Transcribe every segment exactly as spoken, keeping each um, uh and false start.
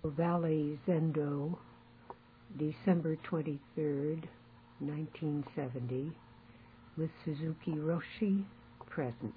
Valley Zendo, December twenty-third, nineteen seventy, with Suzuki Roshi present.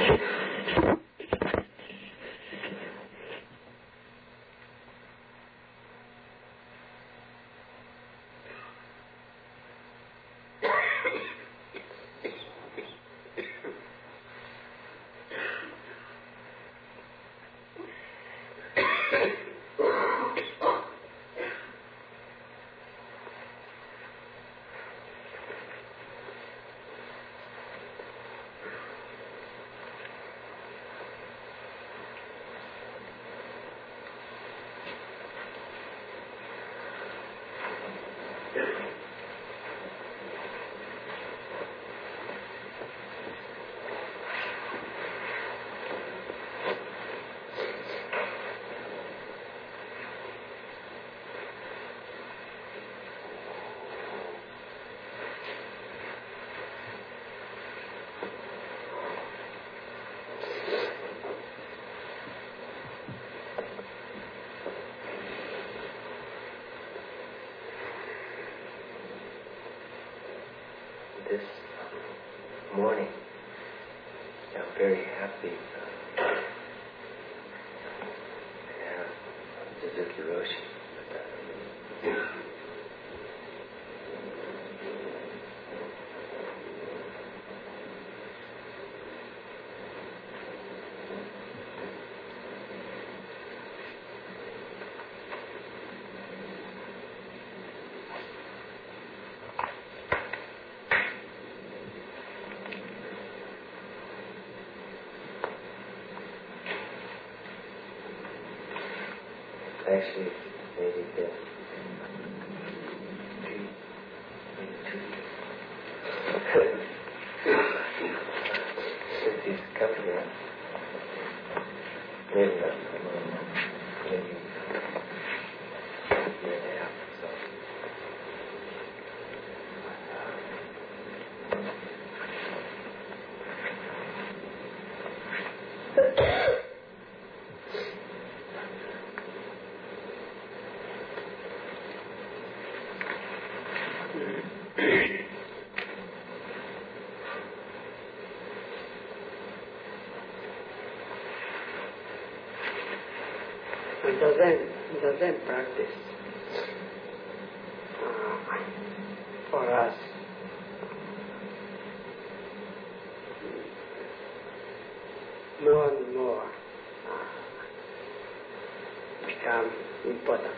This morning, I'm very happy uh, to have Suzuki Roshi. Actually, maybe the three, maybe two years. Since he's come here, maybe not a little, maybe a year and a half or so. The Zen, the Zen practice uh, for us more and more uh, become important.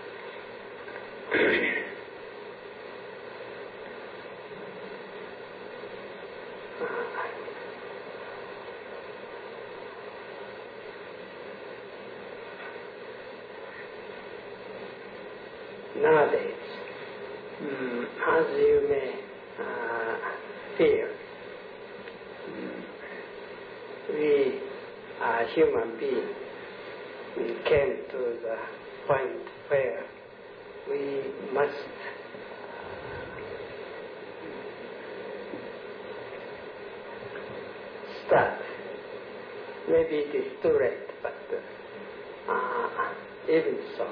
Nowadays, um, as you may uh, feel, um, we are human beings. We came to the point where we must start. Maybe it is too late, but uh, even so,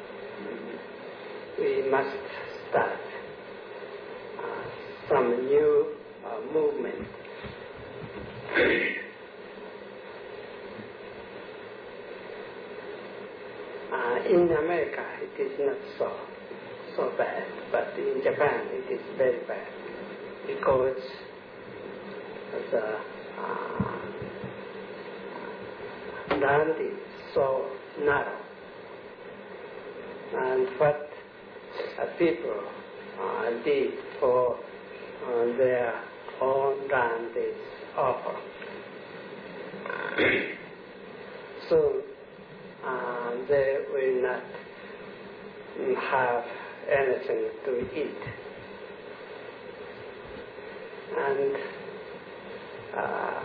we must start uh, some new uh, movement. uh, in America, it is not so so bad, but in Japan, it is very bad because the uh, land is so narrow, and what uh, people uh, did for uh, their own land is awful. So uh, they will not have anything to eat, and uh,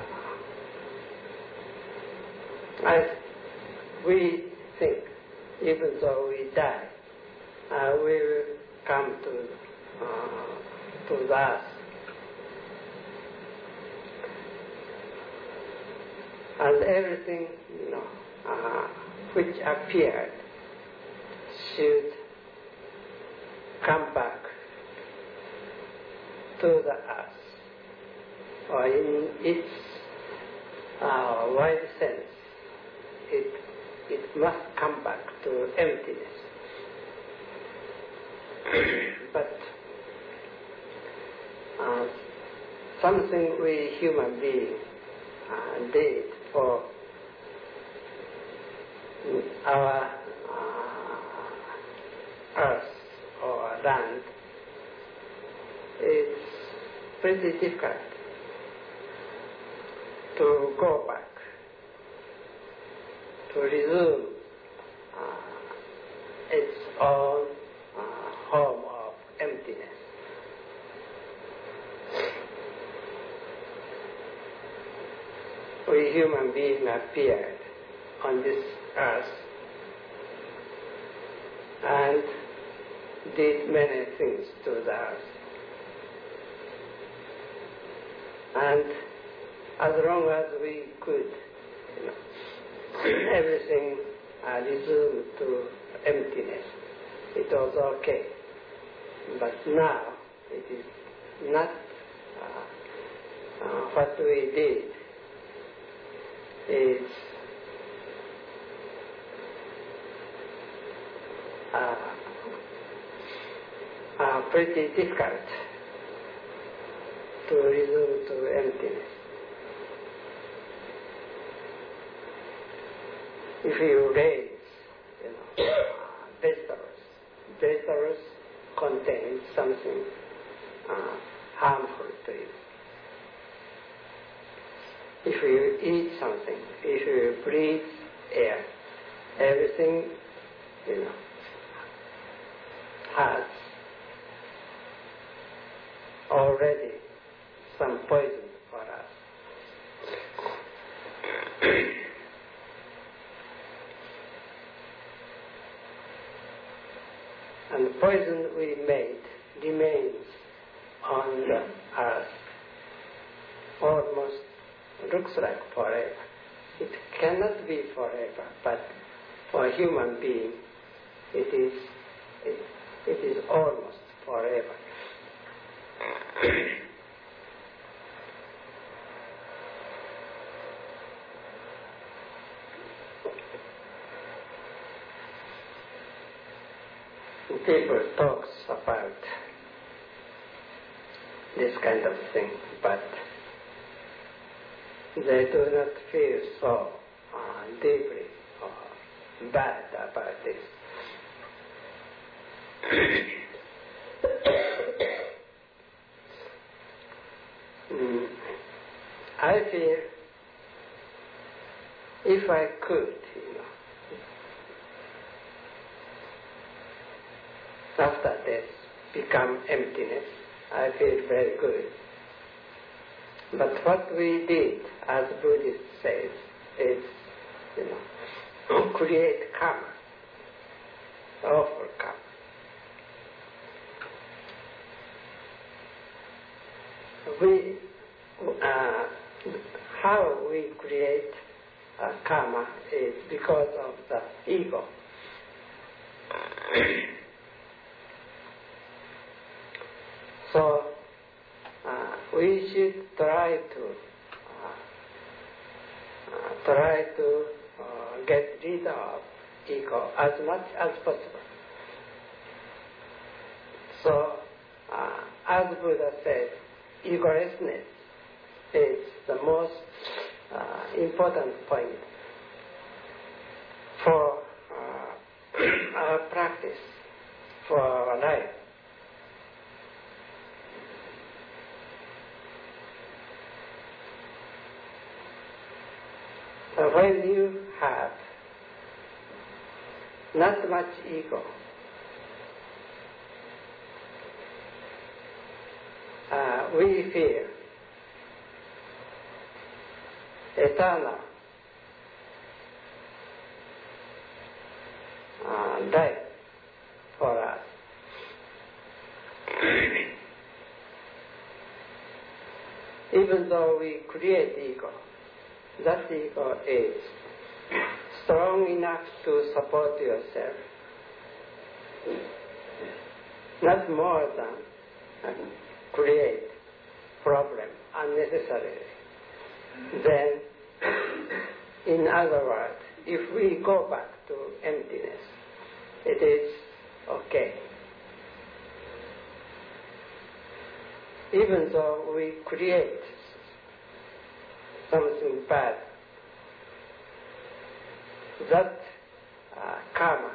as we think, even though we die, uh, we will come to uh, to that, and everything, you know, uh, which appeared should come back to the earth, or in its uh, a wide sense, it, it must come back to emptiness. But uh, something we human beings uh, did for our uh, earth or land is pretty difficult to go back, to resume uh, its own uh, home of emptiness. We human beings appeared on this earth and did many things to the earth. And as long as we could, you know, everything uh, resumed to emptiness, it was okay. But now it is not uh, uh, what we did. It's uh, uh, pretty difficult to resume to emptiness. If you raise, you know, vegetables, vegetables contain something uh, harmful to you. If you eat something, if you breathe air, everything, you know, has already some poison for us. And the poison we made remains on the earth, almost looks like forever. It cannot be forever, but for a human being, it is it, it is almost forever. People talk about this kind of thing, but they do not feel so uh, deeply or bad about this. mm, I feel if I could, you know, after death become emptiness, I feel very good. But what we did, as Buddhist says, is, you know, create karma, awful karma. We, uh, how we create uh, karma is because of the ego. So uh, we should try to uh, uh, try to uh, get rid of ego as much as possible. So, uh, as Buddha said, egolessness is the most uh, important point for uh, our practice, for our life. So when you have not much ego, uh, we feel eternal uh, life for us. Even though we create ego, that ego is strong enough to support yourself, not more than uh, create problem unnecessarily. Then other words, if we go back to emptiness, it is okay. Even though we create something bad, that uh, karma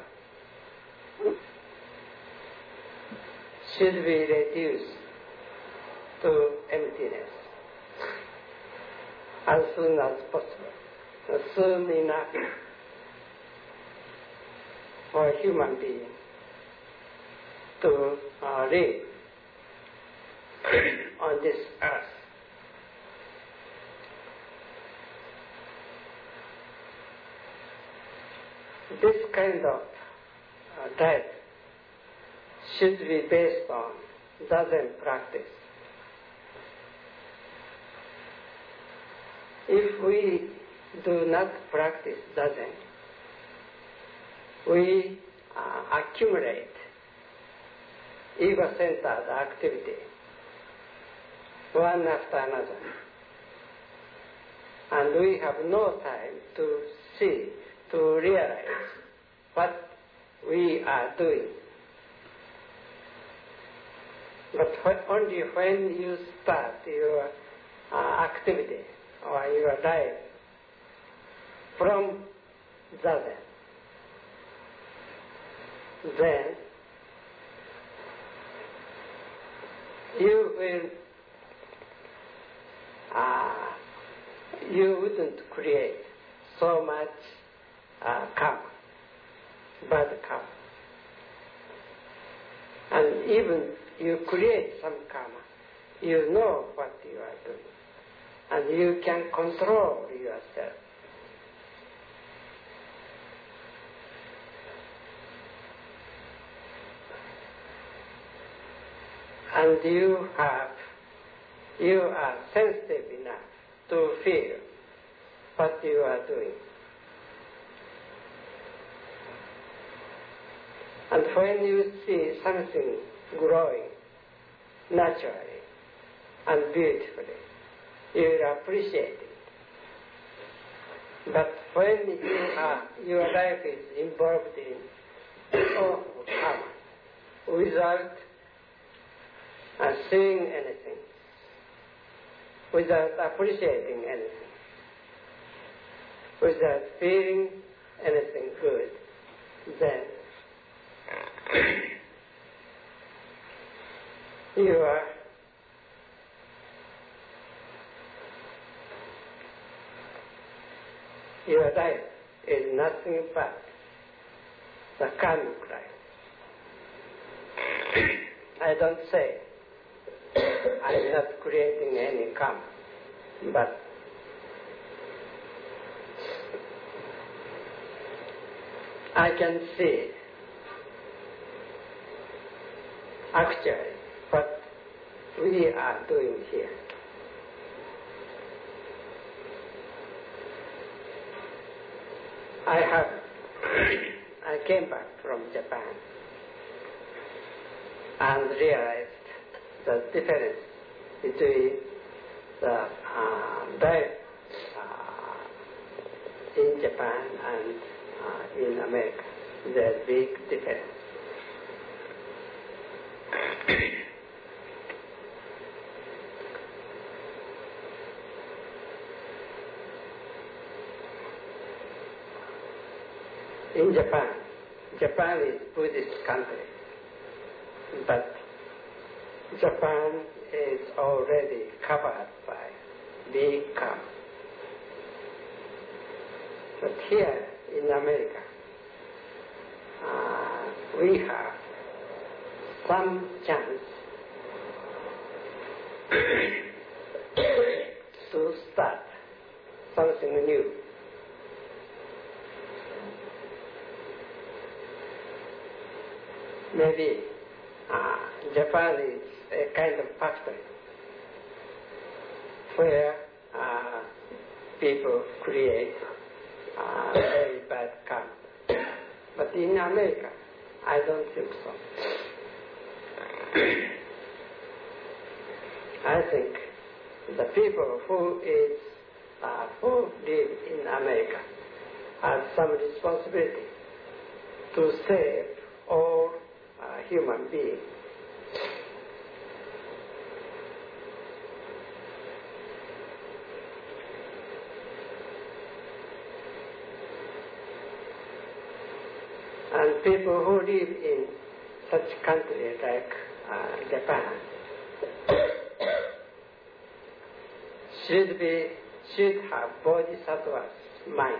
should be reduced to emptiness as soon as possible, soon enough for a human being to uh, live on this earth. This kind of uh, diet should be based on Zazen practice. If we do not practice Zazen, we uh, accumulate ego-centered activity, one after another. And we have no time to see, to realize what we are doing. But when, only when you start your uh, activity or your life from Zazen, then you will uh, you wouldn't create so much uh, karma, bad karma. And even you create some karma, you know what you are doing, and you can control yourself. And you have, you are sensitive enough to feel what you are doing. And when you see something growing naturally and beautifully, you will appreciate it. But when you are, your life is involved in oh, karma, without uh, seeing anything, without appreciating anything, without feeling anything good, then you are your life is nothing but the karmic life. I don't say I'm not creating any karma, but I can see actually what we are doing here. I have, I came back from Japan and realized the difference between the uh, diet uh, in Japan and uh, in America. There's a big difference. In Japan, Japan is Buddhist country, but Japan is already covered by big karma. But here in America, uh, we have some chance to start something new. Maybe uh, Japan is a kind of factory where uh, people create uh, very bad karma. But in America, I don't think so. I think the people who is uh, who live in America has some responsibility to save all uh, human beings. And people who live in such countries like uh, Japan should be should have bodhisattva's mind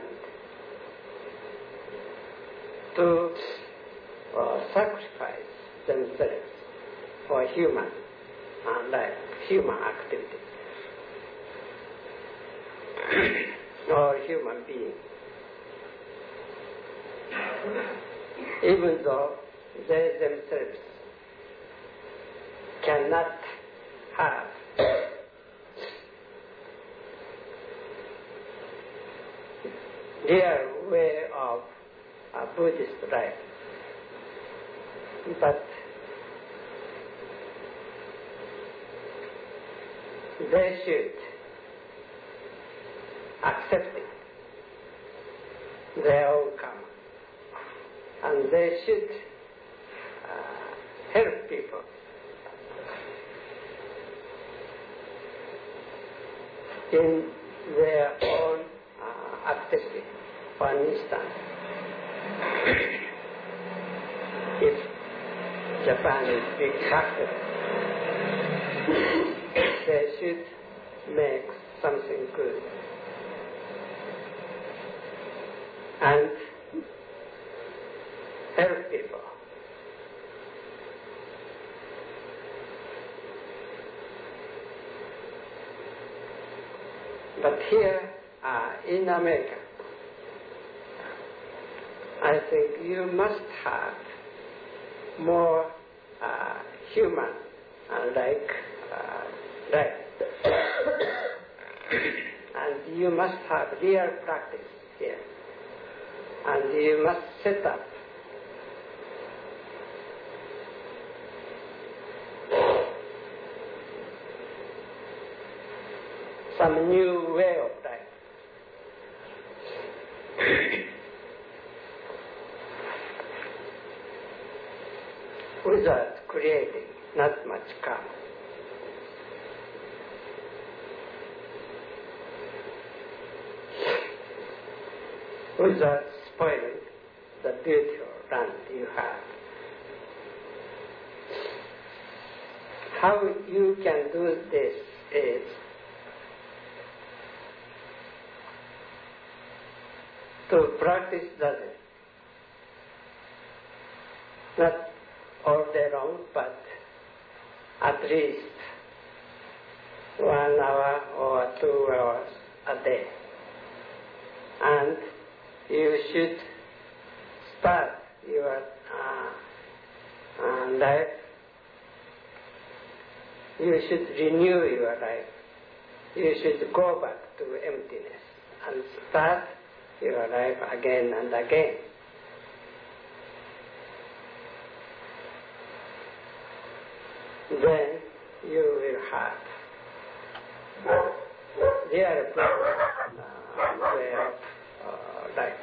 to uh, sacrifice themselves for human uh, life, human activity, or human being. Even though they themselves cannot have their way of a Buddhist life, but they should accept it, their own karma. And they should uh, help people in their own uh, activity. For instance, if Japan is big factory, they should make something good. And help people. But here uh, in America, I think you must have more uh, human uh, like uh, life. And you must have real practice here. And you must set up some new way of life. Without creating not much karma. Without spoiling the beautiful land you have. How you can do this is to practice Zazen. Not all day long, but at least one hour or two hours a day. And you should start your uh, uh, life. You should renew your life. You should go back to emptiness and start your life again and again. Then you will have real uh, way of uh, life.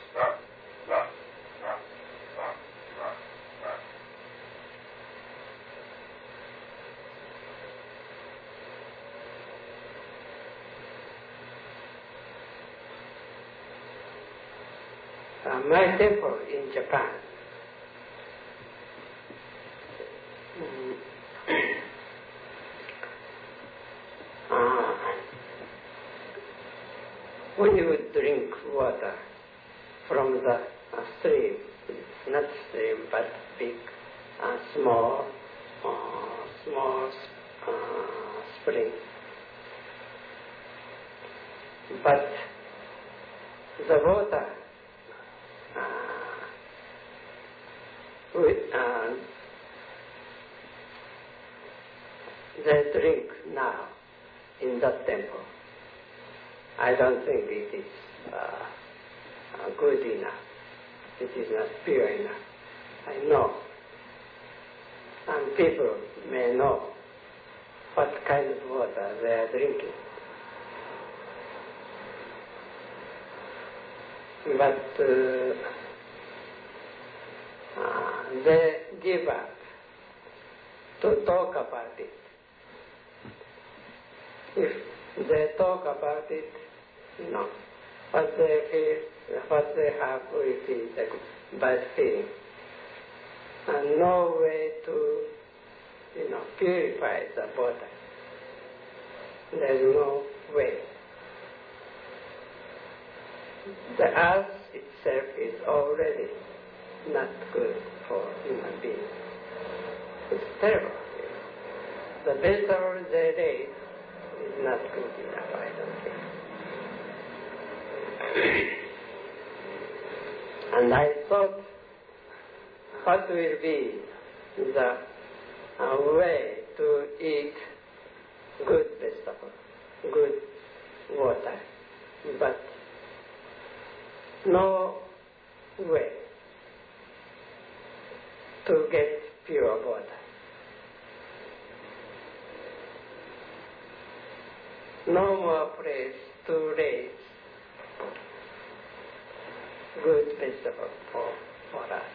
Uh, my temple in Japan, mm, uh, when you drink water from the uh, stream, not stream but big, uh, small, uh, small uh, spring, but the water Uh, we, uh, they drink now in that temple. I don't think it is uh, uh, good enough. It is not pure enough. I know. And people may know what kind of water they are drinking. but uh, uh, they give up to talk about it. If they talk about it, you know, what they feel, what they have, we feel the bad feeling. And no way to, you know, purify the body. There is no way. The earth itself is already not good for human beings. It's terrible. The better they live is not good enough, I don't think. And I thought, what will be the uh, way to eat good vegetables, good water, but no way to get pure water. No more place to raise good vegetables for, for us.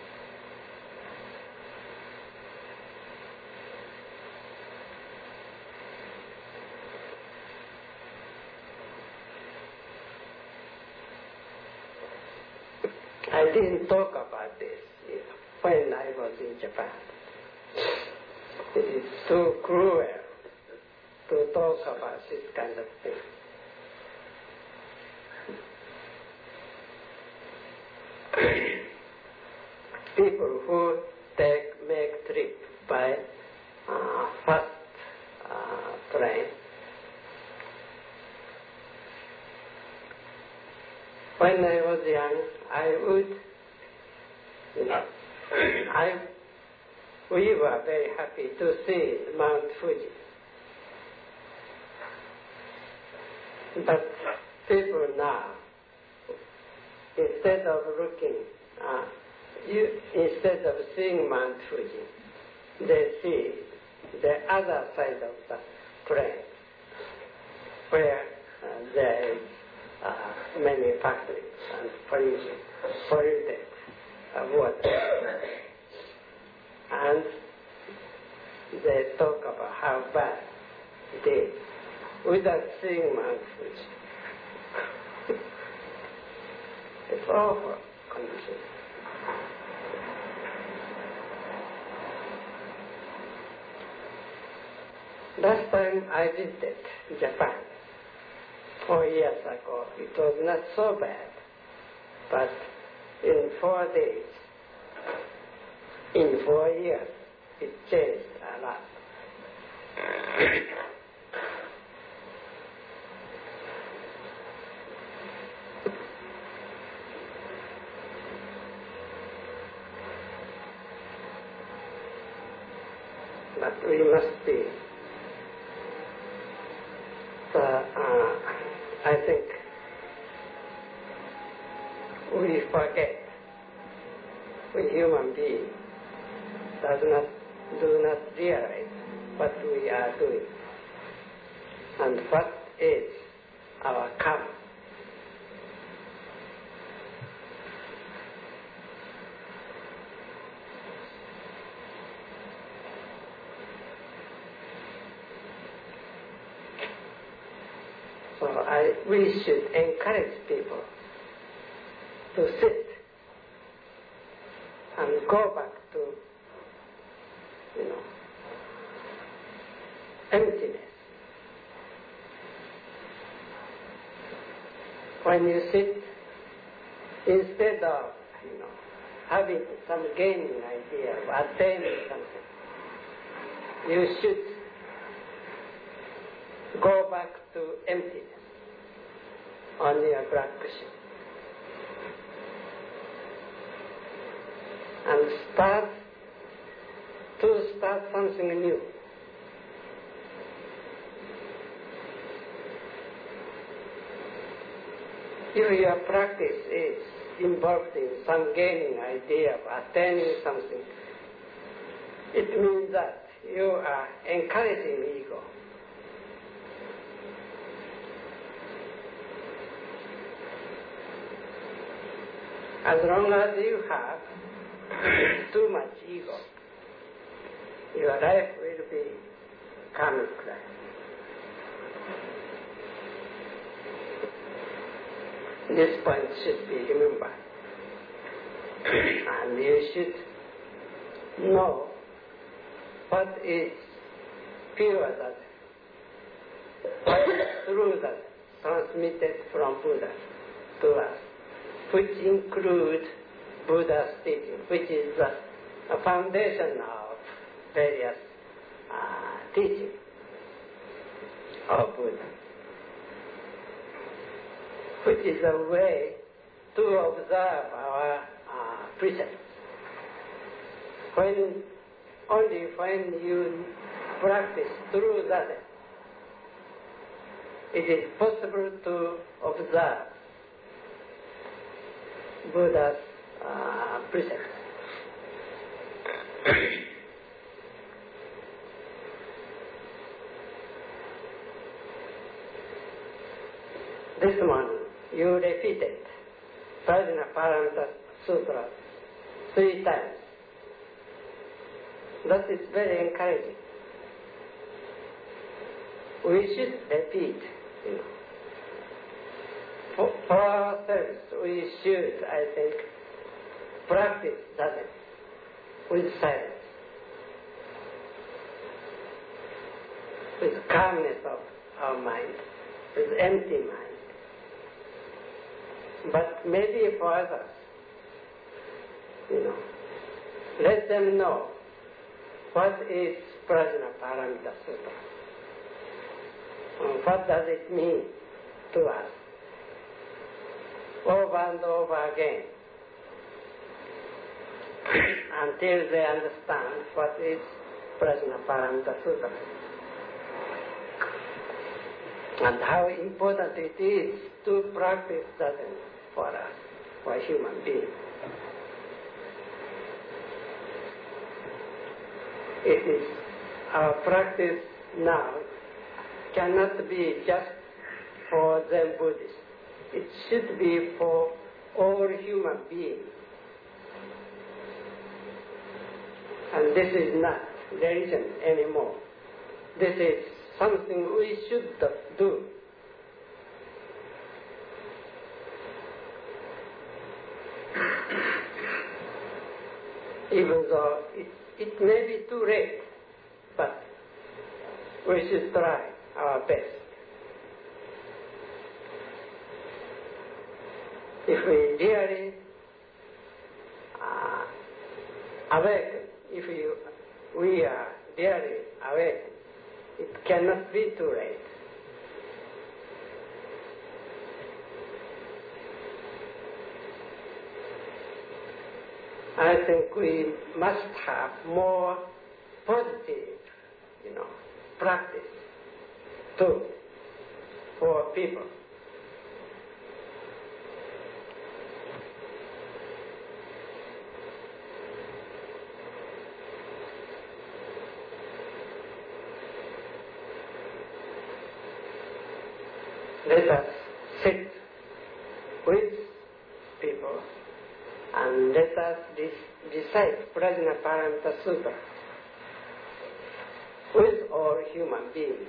I didn't talk about this when I was in Japan. It is too cruel to talk about this kind of thing. People who take make trip by uh, fast uh, train, when I was young, I would, you know, I, we were very happy to see Mount Fuji. But people now, instead of looking, uh, you, instead of seeing Mount Fuji, they see the other side of the plain, where uh, there is uh, many factories and pollution, polluted uh, water. And they talk about how bad it is without seeing Mount Fuji. It's awful condition. Last time I visited Japan, four years ago, it was not so bad, but in four days, in four years, it changed a lot. But we must be, so, uh, I think we forget, we human beings does not, do not realize what we are doing and what is our karma. So I, we should encourage people to sit and go back to, you know, emptiness. When you sit, instead of, you know, having some gaining idea of attaining something, you should go back to emptiness on your black cushion and start to start something new. If your practice is involved in some gaining idea of attaining something, it means that you are encouraging ego. As long as you have too much ego, your life will be karmic life. This point should be remembered. And you should know what is pure, that what is true, that transmitted from Buddha to us, which includes Buddha's teaching, which is the foundation of various uh, teachings of Buddha, which is a way to observe our uh, precepts. When, only when you practice through that, it is possible to observe Buddha's uh, precepts. This morning, you repeated Prajnaparamita Sutra three times. That is very encouraging. We should repeat, you know. For, for ourselves, we should, I think, practice that with silence, with calmness of our mind, with empty mind. But maybe for others, you know, let them know what is Prajnaparamita Sutra. And what does it mean to us? Over and over again, until they understand what is Prajnaparamita Sutra and how important it is to practice that for us, for human beings. It is our practice now cannot be just for Zen Buddhists. It should be for all human beings. And this is not religion anymore. This is something we should do. Even though it, it may be too late, but we should try our best. If we really uh, awaken, if you, we are really awakened, it cannot be too late. I think we must have more positive, you know, practice too for people. Let us sit with people and let us recite Prajnaparamita Sutra with all human beings.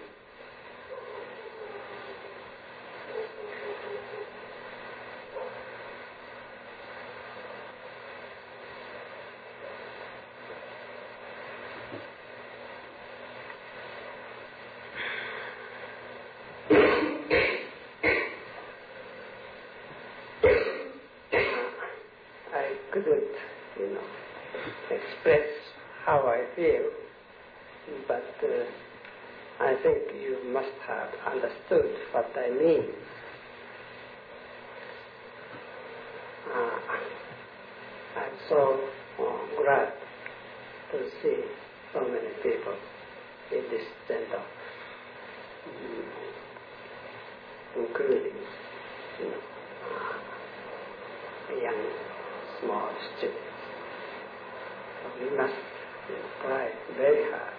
Couldn't, you know, express how I feel, but uh, I think you must have understood what I mean. Uh, I'm so uh, glad to see so many people in this center, um, including, you know, uh, young small students. So we must, you know, try very hard